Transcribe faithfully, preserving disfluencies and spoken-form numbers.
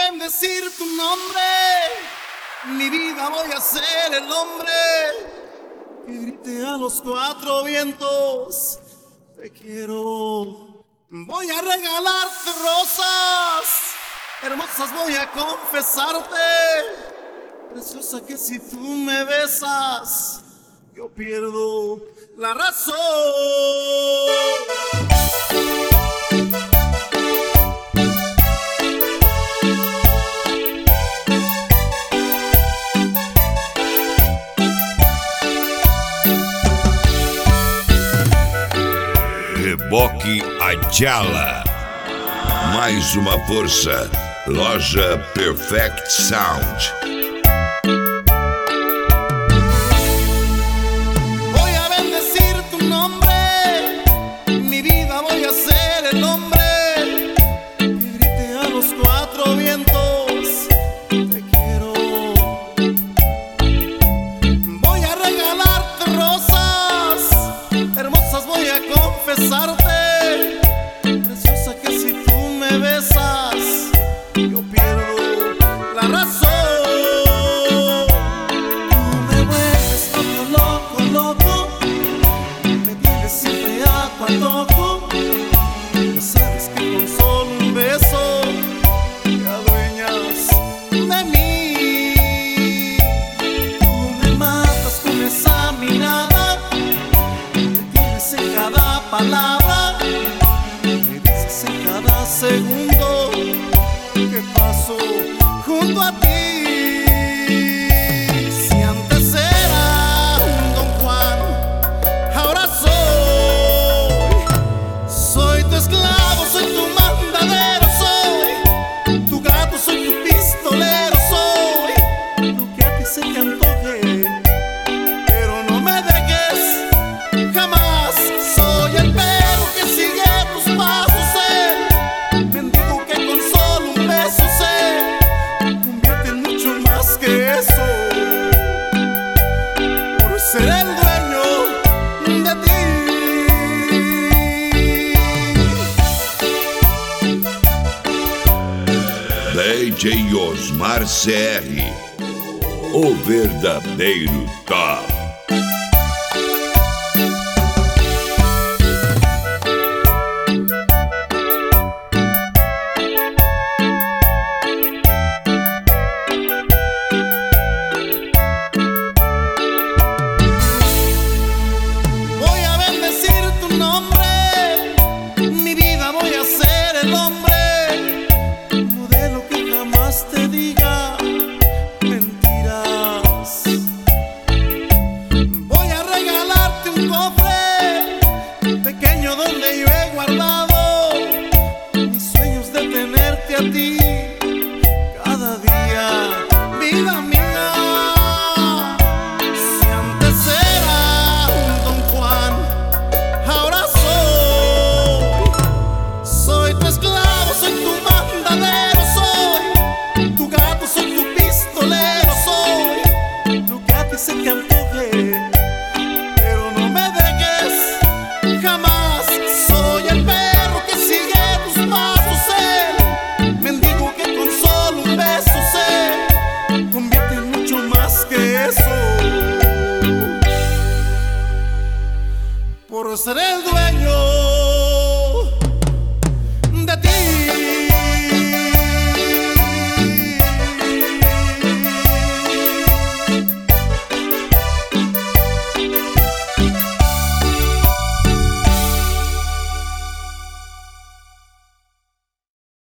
bendecir tu nombre, mi vida voy a ser el hombre que grite a los cuatro vientos, te quiero. Voy a regalarte rosas hermosas, voy a confesarte, preciosa, que si tú me besas, yo pierdo la razón. Reboque Ayala. Mais uma força. Loja Perfect Sound. Voy a bendecir tu nombre, mi vida voy a ser el hombre que grite a los cuatro vientos, te quiero. Voy a regalarte rosas hermosas, voy a confesarte, preciosa, que si tú me besas, yo pierdo la razón. Tú me vuelves loco, loco, loco, me tienes siempre a tu antojo. Ya sabes que con solo un beso te adueñas de mí. Tú me matas con esa mirada, me tienes en cada palabra, me dices en cada segundo que paso junto a ti. Si antes era un Don Juan, ahora soy, soy tu esclavo, soy tu mandadero, soy tu gato, soy tu pistolero, soy lo que a ti se te antoje, pero no me dejes jamás. Soy el perro que sigue tus pasos, el mendigo que con solo un beso se convierte en mucho más que eso, por ser el dueño de ti. D J Osmar C R, o verdadeiro top. Voy a bendecir tu nombre, mi vida voy a ser el hombre, modelo que jamás te diga mentiras. Voy a regalarte un cofre pequeño donde yo he guardado mis sueños de tenerte a ti cada día, vida mía. Si antes era un Don Juan, ahora soy, soy tu esclavo, soy tu mandadero, soy tu gato, soy tu pistolero, soy lo que a ti se te antoje, pero no me dejes jamás. Soy el perro que sigue tus pasos, el mendigo que con solo un beso se convierte en mucho más que eso, por ser el dueño